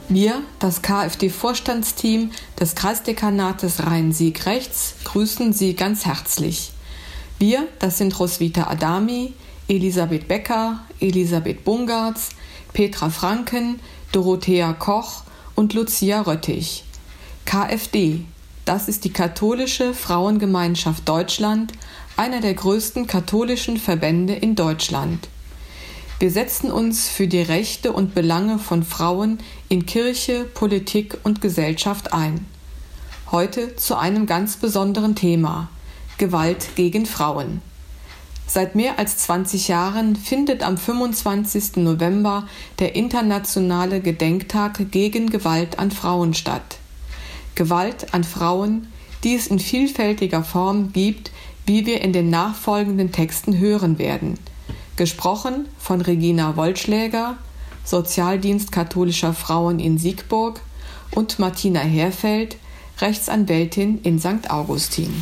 Wir, das KfD-Vorstandsteam des Kreisdekanates Rhein-Sieg-Rechts, grüßen Sie ganz herzlich. Wir, das sind Roswitha Adami, Elisabeth Becker, Elisabeth Bungartz, Petra Franken, Dorothea Koch und Lucia Röttich. KfD, das ist die Katholische Frauengemeinschaft Deutschland, einer der größten katholischen Verbände in Deutschland. Wir setzen uns für die Rechte und Belange von Frauen in Kirche, Politik und Gesellschaft ein. Heute zu einem ganz besonderen Thema: Gewalt gegen Frauen. Seit mehr als 20 Jahren findet am 25. November der internationale Gedenktag gegen Gewalt an Frauen statt. Gewalt an Frauen, die es in vielfältiger Form gibt, wie wir in den nachfolgenden Texten hören werden. Gesprochen von Regina Wollschläger, Sozialdienst katholischer Frauen in Siegburg, und Martina Herfeld, Rechtsanwältin in St. Augustin.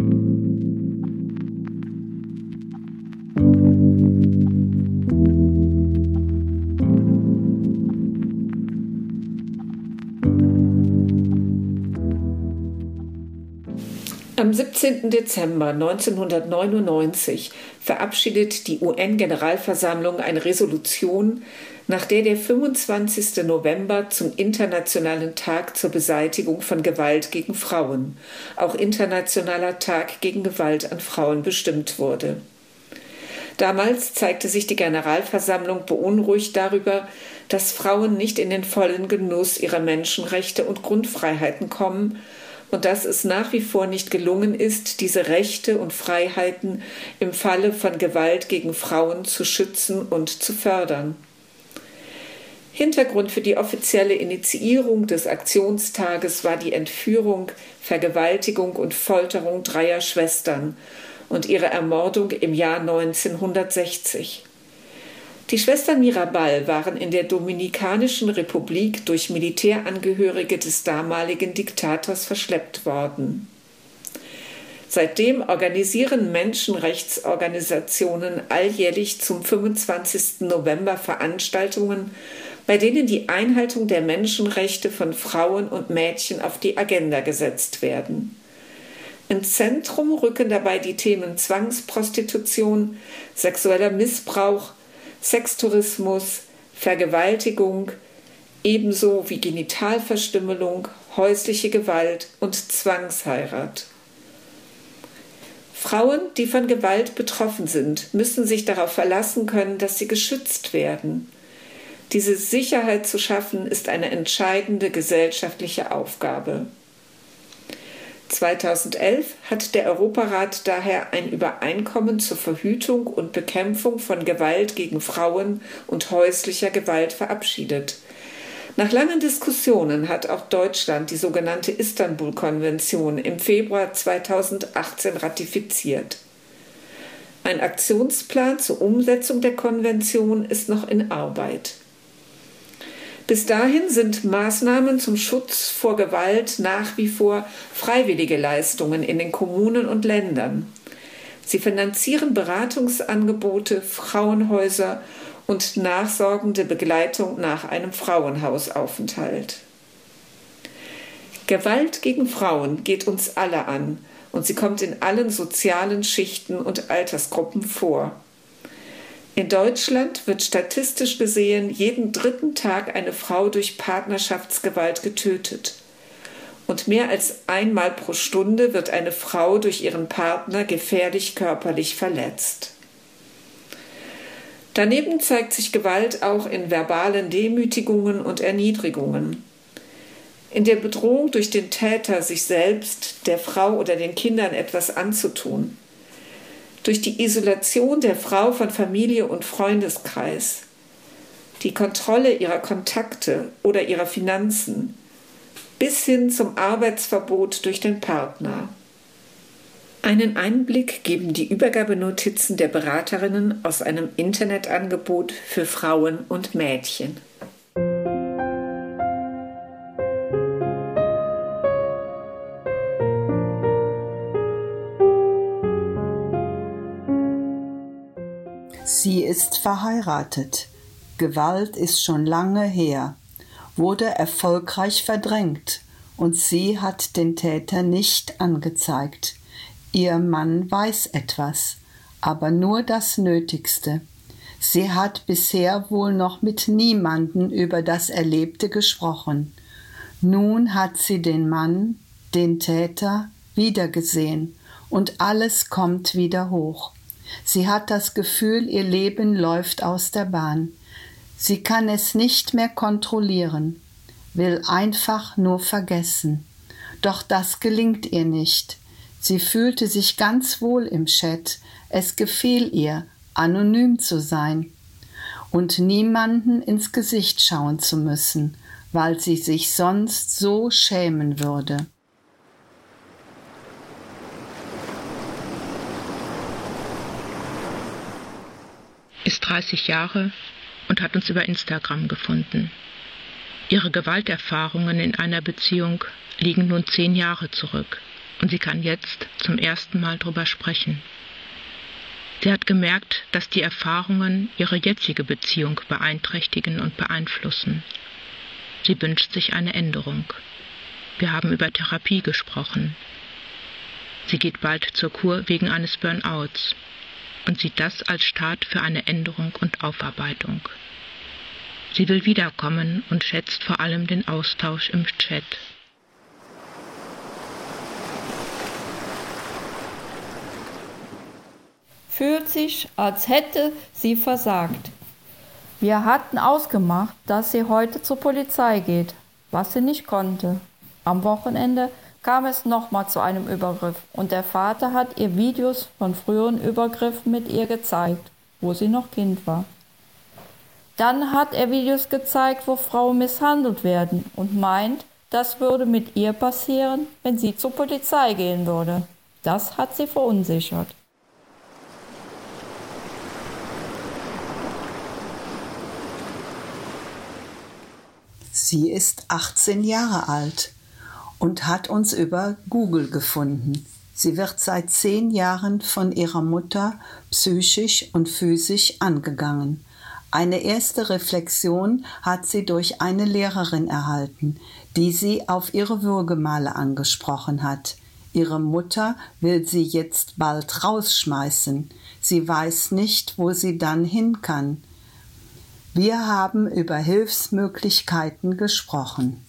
Am 17. Dezember 1999 verabschiedet die UN-Generalversammlung eine Resolution, nach der der 25. November zum Internationalen Tag zur Beseitigung von Gewalt gegen Frauen, auch Internationaler Tag gegen Gewalt an Frauen, bestimmt wurde. Damals zeigte sich die Generalversammlung beunruhigt darüber, dass Frauen nicht in den vollen Genuss ihrer Menschenrechte und Grundfreiheiten kommen und dass es nach wie vor nicht gelungen ist, diese Rechte und Freiheiten im Falle von Gewalt gegen Frauen zu schützen und zu fördern. Hintergrund für die offizielle Initiierung des Aktionstages war die Entführung, Vergewaltigung und Folterung 3 Schwestern und ihre Ermordung im Jahr 1960. Die Schwestern Mirabal waren in der Dominikanischen Republik durch Militärangehörige des damaligen Diktators verschleppt worden. Seitdem organisieren Menschenrechtsorganisationen alljährlich zum 25. November Veranstaltungen, bei denen die Einhaltung der Menschenrechte von Frauen und Mädchen auf die Agenda gesetzt werden. Ins Zentrum rücken dabei die Themen Zwangsprostitution, sexueller Missbrauch, Sextourismus, Vergewaltigung, ebenso wie Genitalverstümmelung, häusliche Gewalt und Zwangsheirat. Frauen, die von Gewalt betroffen sind, müssen sich darauf verlassen können, dass sie geschützt werden. Diese Sicherheit zu schaffen, ist eine entscheidende gesellschaftliche Aufgabe. 2011 hat der Europarat daher ein Übereinkommen zur Verhütung und Bekämpfung von Gewalt gegen Frauen und häuslicher Gewalt verabschiedet. Nach langen Diskussionen hat auch Deutschland die sogenannte Istanbul-Konvention im Februar 2018 ratifiziert. Ein Aktionsplan zur Umsetzung der Konvention ist noch in Arbeit. Bis dahin sind Maßnahmen zum Schutz vor Gewalt nach wie vor freiwillige Leistungen in den Kommunen und Ländern. Sie finanzieren Beratungsangebote, Frauenhäuser und nachsorgende Begleitung nach einem Frauenhausaufenthalt. Gewalt gegen Frauen geht uns alle an und sie kommt in allen sozialen Schichten und Altersgruppen vor. In Deutschland wird statistisch gesehen jeden 3. Tag eine Frau durch Partnerschaftsgewalt getötet. Und mehr als einmal pro Stunde wird eine Frau durch ihren Partner gefährlich körperlich verletzt. Daneben zeigt sich Gewalt auch in verbalen Demütigungen und Erniedrigungen. In der Bedrohung durch den Täter, sich selbst, der Frau oder den Kindern etwas anzutun. Durch die Isolation der Frau von Familie und Freundeskreis, die Kontrolle ihrer Kontakte oder ihrer Finanzen, bis hin zum Arbeitsverbot durch den Partner. Einen Einblick geben die Übergabenotizen der Beraterinnen aus einem Internetangebot für Frauen und Mädchen. Sie ist verheiratet. Gewalt ist schon lange her. wurde erfolgreich verdrängt und sie hat den Täter nicht angezeigt. Ihr Mann weiß etwas, aber nur das Nötigste. Sie hat bisher wohl noch mit niemandem über das Erlebte gesprochen. Nun hat sie den Mann, den Täter, wiedergesehen und alles kommt wieder hoch. Sie hat das Gefühl, ihr Leben läuft aus der Bahn. Sie kann es nicht mehr kontrollieren, will einfach nur vergessen. Doch das gelingt ihr nicht. Sie fühlte sich ganz wohl im Chat. Es gefiel ihr, anonym zu sein und niemanden ins Gesicht schauen zu müssen, weil sie sich sonst so schämen würde. Ist 30 Jahre und hat uns über Instagram gefunden. Ihre Gewalterfahrungen in einer Beziehung liegen nun 10 Jahre zurück und sie kann jetzt zum ersten Mal drüber sprechen. Sie hat gemerkt, dass die Erfahrungen ihre jetzige Beziehung beeinträchtigen und beeinflussen. Sie wünscht sich eine Änderung. Wir haben über Therapie gesprochen. Sie geht bald zur Kur wegen eines Burnouts und sieht das als Start für eine Änderung und Aufarbeitung. Sie will wiederkommen und schätzt vor allem den Austausch im Chat. Fühlt sich, als hätte sie versagt. Wir hatten ausgemacht, dass sie heute zur Polizei geht, was sie nicht konnte. Am Wochenende kam es nochmal zu einem Übergriff und der Vater hat ihr Videos von früheren Übergriffen mit ihr gezeigt, wo sie noch Kind war. Dann hat er Videos gezeigt, wo Frauen misshandelt werden und meint, das würde mit ihr passieren, wenn sie zur Polizei gehen würde. Das hat sie verunsichert. Sie ist 18 Jahre alt und hat uns über Google gefunden. Sie wird seit 10 Jahren von ihrer Mutter psychisch und physisch angegangen. Eine erste Reflexion hat sie durch eine Lehrerin erhalten, die sie auf ihre Würgemale angesprochen hat. Ihre Mutter will sie jetzt bald rausschmeißen. Sie weiß nicht, wo sie dann hin kann. Wir haben über Hilfsmöglichkeiten gesprochen.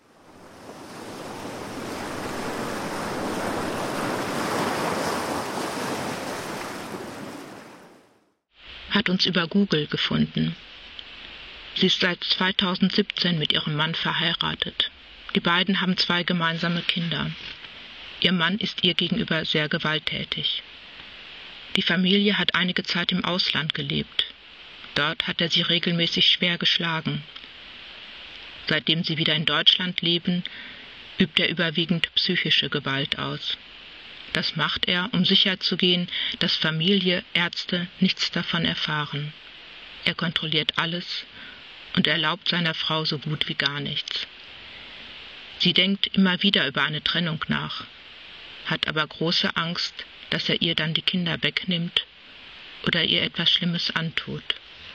Hat uns über Google gefunden. Sie ist seit 2017 mit ihrem Mann verheiratet. Die beiden haben 2 gemeinsame Kinder. Ihr Mann ist ihr gegenüber sehr gewalttätig. Die Familie hat einige Zeit im Ausland gelebt. Dort hat er sie regelmäßig schwer geschlagen. Seitdem sie wieder in Deutschland leben, übt er überwiegend psychische Gewalt aus. Das macht er, um sicherzugehen, dass Familie, Ärzte nichts davon erfahren. Er kontrolliert alles und erlaubt seiner Frau so gut wie gar nichts. Sie denkt immer wieder über eine Trennung nach, hat aber große Angst, dass er ihr dann die Kinder wegnimmt oder ihr etwas Schlimmes antut.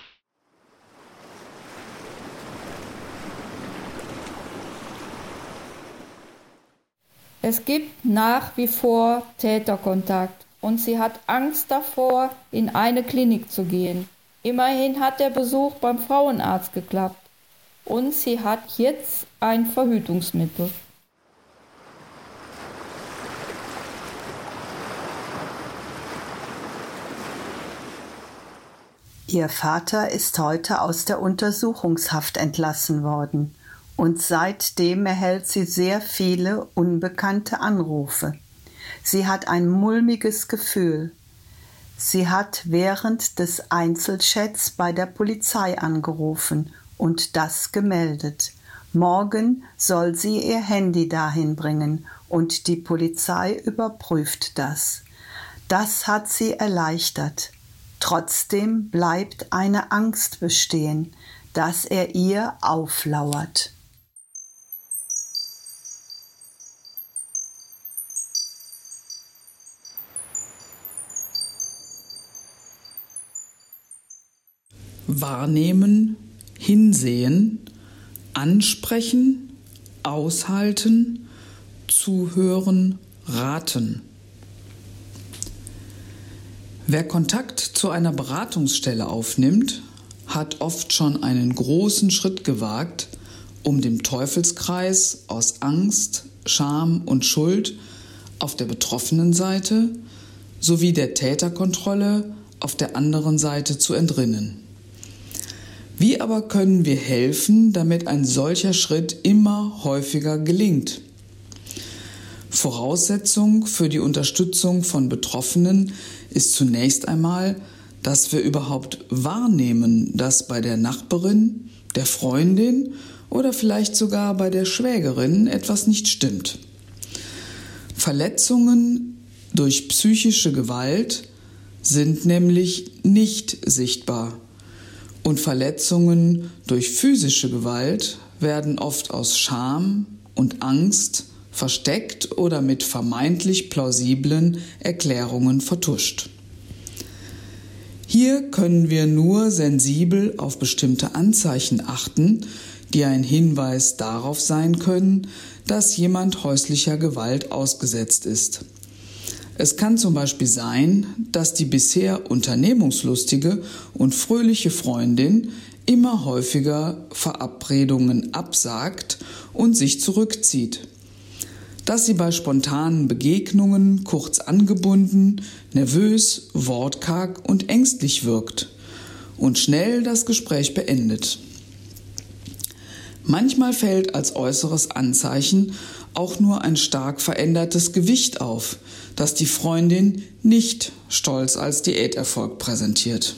Es gibt nach wie vor Täterkontakt und sie hat Angst davor, in eine Klinik zu gehen. Immerhin hat der Besuch beim Frauenarzt geklappt und sie hat jetzt ein Verhütungsmittel. Ihr Vater ist heute aus der Untersuchungshaft entlassen worden. Und seitdem erhält sie sehr viele unbekannte Anrufe. Sie hat ein mulmiges Gefühl. Sie hat während des Einzelchats bei der Polizei angerufen und das gemeldet. Morgen soll sie ihr Handy dahin bringen und die Polizei überprüft das. Das hat sie erleichtert. Trotzdem bleibt eine Angst bestehen, dass er ihr auflauert. Wahrnehmen, hinsehen, ansprechen, aushalten, zuhören, raten. Wer Kontakt zu einer Beratungsstelle aufnimmt, hat oft schon einen großen Schritt gewagt, um dem Teufelskreis aus Angst, Scham und Schuld auf der betroffenen Seite sowie der Täterkontrolle auf der anderen Seite zu entrinnen. Wie aber können wir helfen, damit ein solcher Schritt immer häufiger gelingt? Voraussetzung für die Unterstützung von Betroffenen ist zunächst einmal, dass wir überhaupt wahrnehmen, dass bei der Nachbarin, der Freundin oder vielleicht sogar bei der Schwägerin etwas nicht stimmt. Verletzungen durch psychische Gewalt sind nämlich nicht sichtbar und Verletzungen durch physische Gewalt werden oft aus Scham und Angst versteckt oder mit vermeintlich plausiblen Erklärungen vertuscht. Hier können wir nur sensibel auf bestimmte Anzeichen achten, die ein Hinweis darauf sein können, dass jemand häuslicher Gewalt ausgesetzt ist. Es kann zum Beispiel sein, dass die bisher unternehmungslustige und fröhliche Freundin immer häufiger Verabredungen absagt und sich zurückzieht. Dass sie bei spontanen Begegnungen kurz angebunden, nervös, wortkarg und ängstlich wirkt und schnell das Gespräch beendet. Manchmal fällt als äußeres Anzeichen auch nur ein stark verändertes Gewicht auf, das die Freundin nicht stolz als Diäterfolg präsentiert.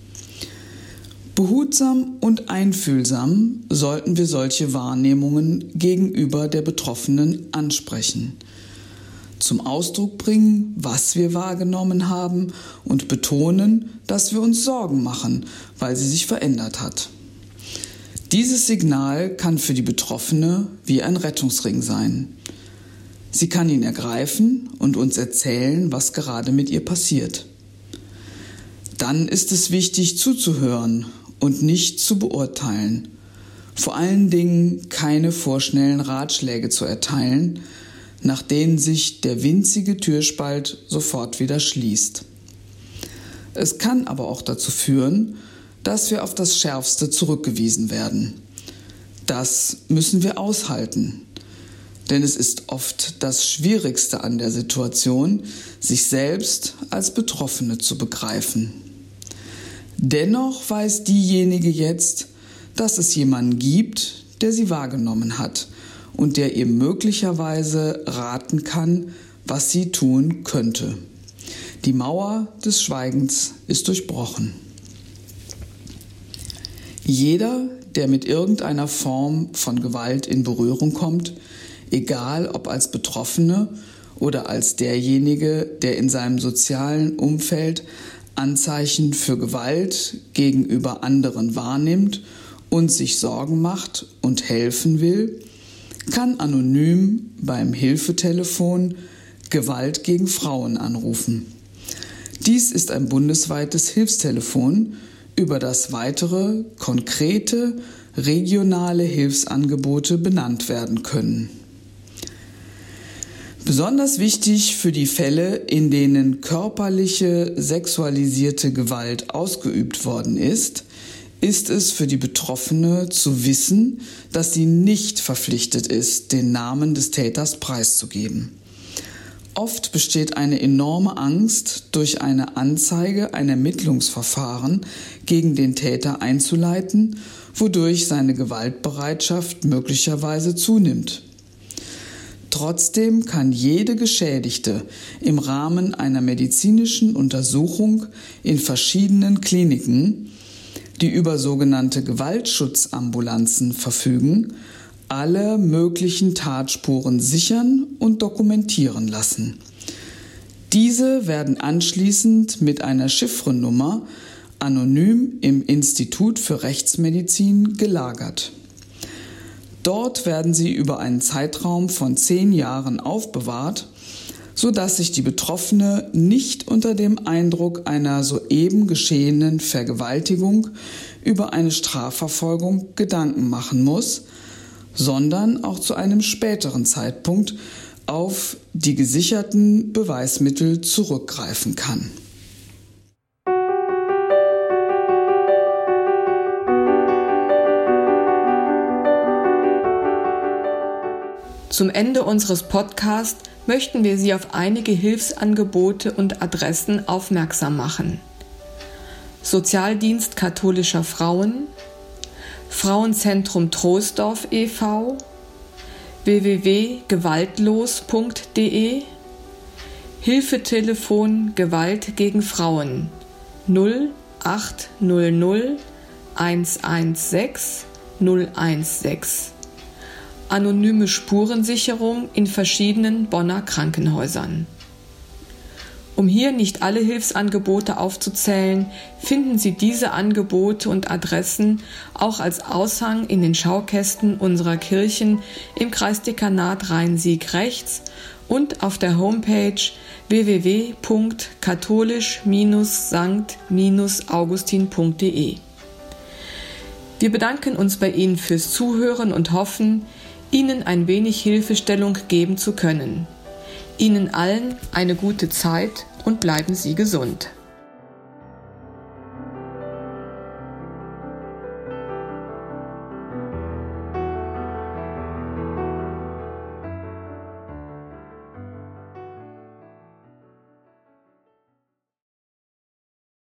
Behutsam und einfühlsam sollten wir solche Wahrnehmungen gegenüber der Betroffenen ansprechen, zum Ausdruck bringen, was wir wahrgenommen haben und betonen, dass wir uns Sorgen machen, weil sie sich verändert hat. Dieses Signal kann für die Betroffene wie ein Rettungsring sein. Sie kann ihn ergreifen und uns erzählen, was gerade mit ihr passiert. Dann ist es wichtig, zuzuhören und nicht zu beurteilen. Vor allen Dingen keine vorschnellen Ratschläge zu erteilen, nach denen sich der winzige Türspalt sofort wieder schließt. Es kann aber auch dazu führen, dass wir auf das Schärfste zurückgewiesen werden. Das müssen wir aushalten, denn es ist oft das Schwierigste an der Situation, sich selbst als Betroffene zu begreifen. Dennoch weiß diejenige jetzt, dass es jemanden gibt, der sie wahrgenommen hat und der ihr möglicherweise raten kann, was sie tun könnte. Die Mauer des Schweigens ist durchbrochen. Jeder, der mit irgendeiner Form von Gewalt in Berührung kommt, egal ob als Betroffene oder als derjenige, der in seinem sozialen Umfeld Anzeichen für Gewalt gegenüber anderen wahrnimmt und sich Sorgen macht und helfen will, kann anonym beim Hilfetelefon Gewalt gegen Frauen anrufen. Dies ist ein bundesweites Hilfstelefon, über das weitere, konkrete, regionale Hilfsangebote benannt werden können. Besonders wichtig für die Fälle, in denen körperliche, sexualisierte Gewalt ausgeübt worden ist es für die Betroffene zu wissen, dass sie nicht verpflichtet ist, den Namen des Täters preiszugeben. Oft besteht eine enorme Angst, durch eine Anzeige ein Ermittlungsverfahren gegen den Täter einzuleiten, wodurch seine Gewaltbereitschaft möglicherweise zunimmt. Trotzdem kann jede Geschädigte im Rahmen einer medizinischen Untersuchung in verschiedenen Kliniken, die über sogenannte Gewaltschutzambulanzen verfügen, alle möglichen Tatspuren sichern und dokumentieren lassen. Diese werden anschließend mit einer Chiffrennummer anonym im Institut für Rechtsmedizin gelagert. Dort werden sie über einen Zeitraum von 10 Jahren aufbewahrt, sodass sich die Betroffene nicht unter dem Eindruck einer soeben geschehenen Vergewaltigung über eine Strafverfolgung Gedanken machen muss, sondern auch zu einem späteren Zeitpunkt auf die gesicherten Beweismittel zurückgreifen kann. Zum Ende unseres Podcasts möchten wir Sie auf einige Hilfsangebote und Adressen aufmerksam machen. Sozialdienst katholischer Frauen, Frauenzentrum Troisdorf e.V., www.gewaltlos.de, Hilfetelefon Gewalt gegen Frauen 0800 116 016, anonyme Spurensicherung in verschiedenen Bonner Krankenhäusern. Um hier nicht alle Hilfsangebote aufzuzählen, finden Sie diese Angebote und Adressen auch als Aushang in den Schaukästen unserer Kirchen im Kreisdekanat Rhein-Sieg-Rechts und auf der Homepage www.katholisch-sankt-augustin.de. Wir bedanken uns bei Ihnen fürs Zuhören und hoffen, Ihnen ein wenig Hilfestellung geben zu können. Ihnen allen eine gute Zeit und bleiben Sie gesund.